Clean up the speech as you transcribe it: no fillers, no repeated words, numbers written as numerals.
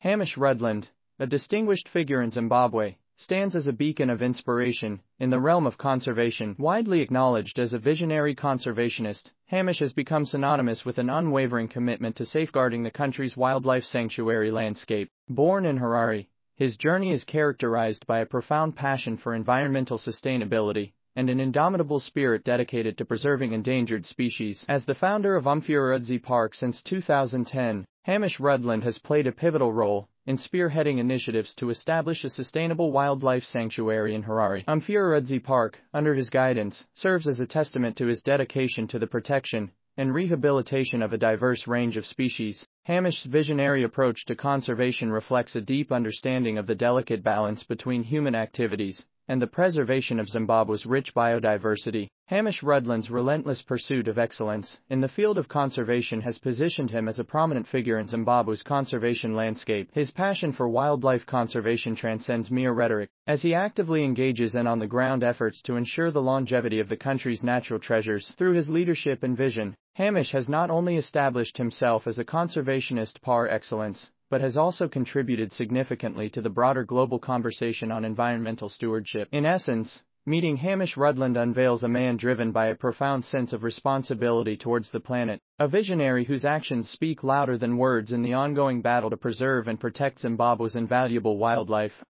Hamish Rudland, a distinguished figure in Zimbabwe, stands as a beacon of inspiration in the realm of conservation. Widely acknowledged as a visionary conservationist, Hamish has become synonymous with an unwavering commitment to safeguarding the country's wildlife sanctuary landscape. Born in Harare, his journey is characterized by a profound passion for environmental sustainability and an indomitable spirit dedicated to preserving endangered species. As the founder of Umfirarudzi Park since 2010, Hamish Rudland has played a pivotal role in spearheading initiatives to establish a sustainable wildlife sanctuary in Harare. Umfirarudzi Park, under his guidance, serves as a testament to his dedication to the protection and rehabilitation of a diverse range of species. Hamish's visionary approach to conservation reflects a deep understanding of the delicate balance between human activities and the preservation of Zimbabwe's rich biodiversity. Hamish Rudland's relentless pursuit of excellence in the field of conservation has positioned him as a prominent figure in Zimbabwe's conservation landscape. His passion for wildlife conservation transcends mere rhetoric, as he actively engages in on-the-ground efforts to ensure the longevity of the country's natural treasures. Through his leadership and vision, Hamish has not only established himself as a conservationist par excellence, but has also contributed significantly to the broader global conversation on environmental stewardship. In essence, meeting Hamish Rudland unveils a man driven by a profound sense of responsibility towards the planet, a visionary whose actions speak louder than words in the ongoing battle to preserve and protect Zimbabwe's invaluable wildlife.